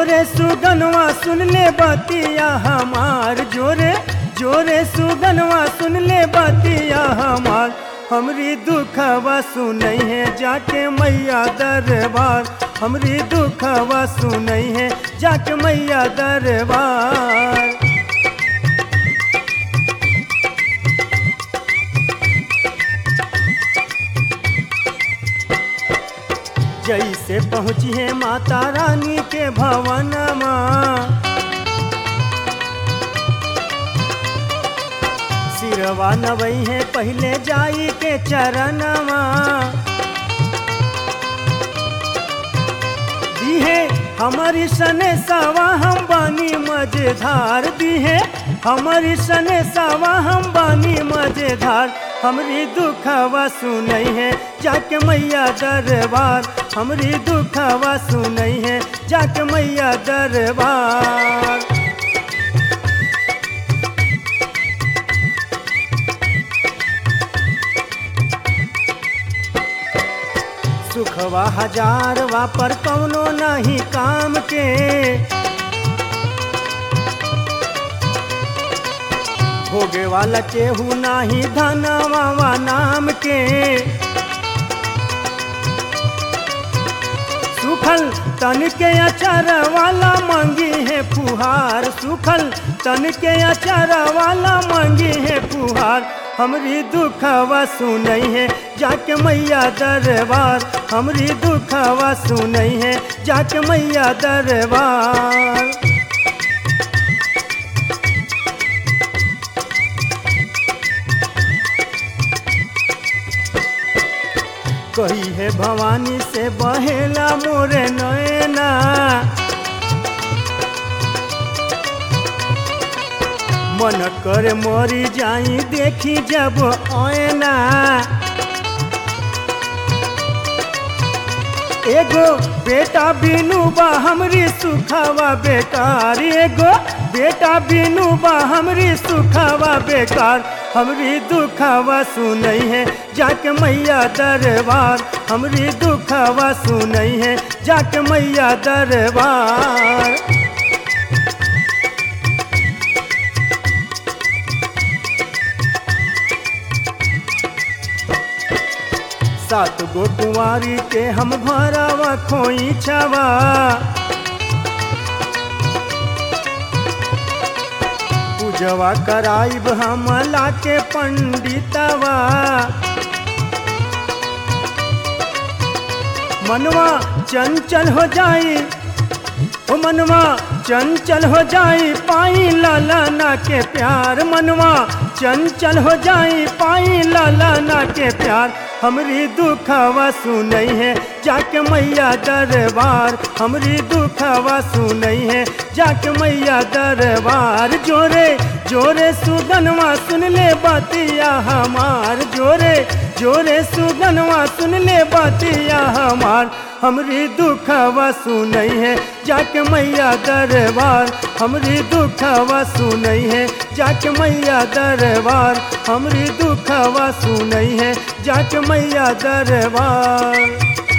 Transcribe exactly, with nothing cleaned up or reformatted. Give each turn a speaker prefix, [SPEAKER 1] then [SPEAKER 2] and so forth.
[SPEAKER 1] जोरे सुगनवा सुन ले बतिया हमार, जोरे जोरे सुगनवा सुन ले बतिया हमार। हमरी दुखवा सुनई है जाके मैया दरबार, हमरी दुखवा सुनई है जाके मैया दरबार। जैसे पहुँची है माता रानी के भवनमा, सिरवा नवई है पहले जाई के चरणवा। दी है हमारी सने सवा हम बानी मजेदार, दी है हमारी सने सवा हम बानी मजेदार। हमरी दुखवा सुनई है जाके मैया दरबार, हमरी दुखवा सुनई है जाके मैया दरबार। सुखवा हजार वा पर कौनो नहीं काम के, भोगे वाला केहू नाही धनवा वा नाम के। सुखल तन के अचार वाला मांगी है फुहार, सुखल तन के अचार वाला मांगी है फुहार। हमरी दुखवा सुनई है जाके मैया दरबार, हमरी दुखवा सुनई है जाके मैया दरबार। कही है भवानी से बहेला मोरे नैना, मन करे मरी जाई देखी जब आयना। एगो बेटा बिनु बा हमरी सुखवा बेकार, एगो बेटा बिनु बा हमरी सुखवा बेकार। हमरी दुखवा सुनई है जाके मैया दरबार, हमरी दुखवा सुनई है जाके मैया दरबार। सात गो कुंवारी के हम भरावा खोई छवा, पूजवा कराइब हम लाके पंडितवा। मनवा चंचल हो जाई, ओ मनवा चंचल हो जाई पाई लालाना के प्यार, मनवा चंचल हो जाई पाई लालाना के प्यार। हमरी दुखवा सुनई है जाके मैया दरबार, हमरी दुखवा सुनई है जाके मैया दरबार। जोरे जोरे सुगनवा सुन ले बतिया हमार, जोरे जोरे सुगनवा सुन ले बतिया हमार। हमरी दुखवा सुनई है जाके मैया दरबार, हमरी दुखवा सुनई है जाके मैया दरबार, हमरी दुखवा सुनई है जाके मैया दरबार।